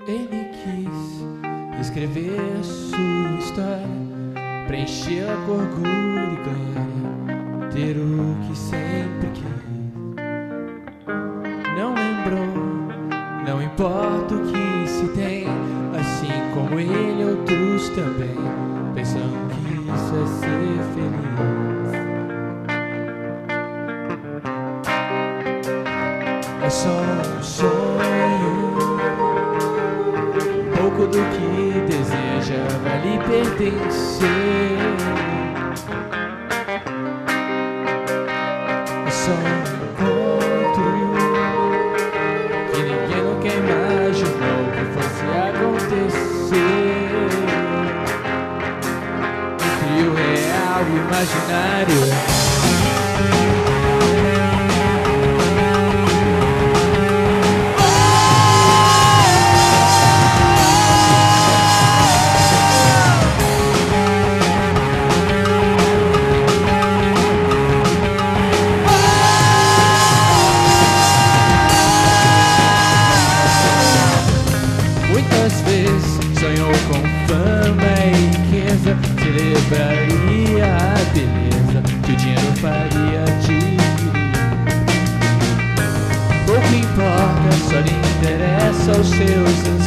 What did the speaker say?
Ele quis escrever sua história, preenchê-la com orgulho e glória, ter o que sempre quis. Não lembrou, não importa o que se tem, assim como ele, outros também pensam que isso é ser feliz. É só um sonho, pouco do que deseja vai lhe pertencer. É só um encontro que ninguém nunca imaginou que fosse acontecer, entre o real e o imaginário. Muitas vezes sonhou com fama e riqueza, celebraria a beleza que o dinheiro faria adquirir. Pouco importa, só lhe interessa os seus